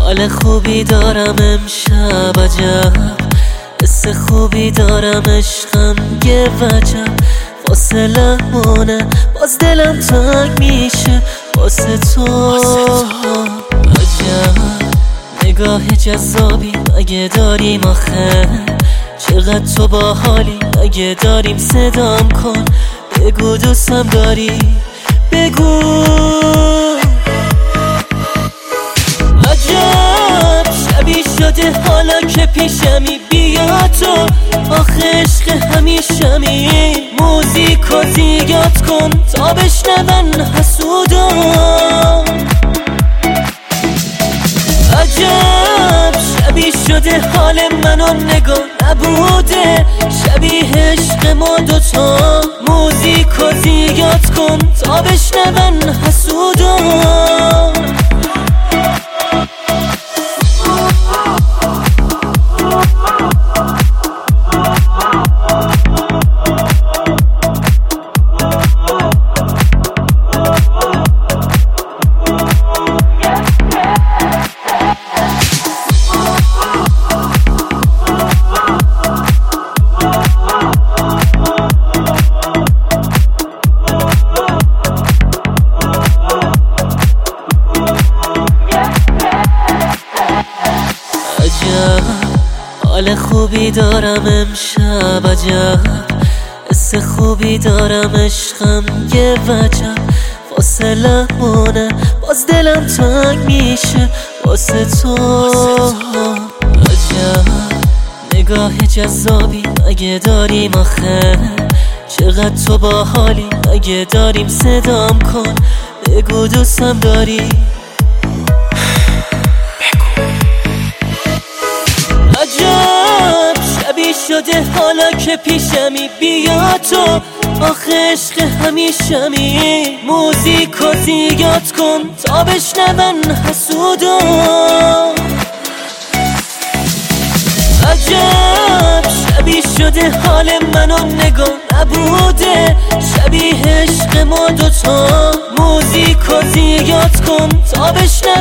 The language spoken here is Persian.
حال خوبی دارم امشب عجب، حس خوبی دارم عشقم یه وجب. فاصله مونه باز دلم تنگ میشه واسه تو عجب. نگاه جذابی اگه داریم آخه، چقدر تو با حالی اگه داریم صدام کن. بگو دوستم داری بگو. عجب شبیه شده حالا که پیشمی، بیا تو آخه عشق همیشمی. موزیکو زیاد کن تا بشنون حسودان. عجب شبیه شده حال منو نگاه نبوده، شبیه عشق ما دوتا. موزیکو زیاد کن تا بشنون حسودان. حال خوبی دارم امشب عجب، حس خوبی دارم عشقم یه وجب. فاصله مونه باز دلم تنگ میشه واسه تو عجب. نگاه جذابی اگه داریم آخه، چقدر تو با حالی اگه داریم صدام کن. بگو دوستم داری شده حالا که پیشمی، بیا تو آخه عشق همیشمی. موزیکو زیاد کن تا بشنون حسودان. عجب شبیه شده حال منو نگاه نبوده، شبیه عشق ما دوتا. موزیکو زیاد کن تا بشنون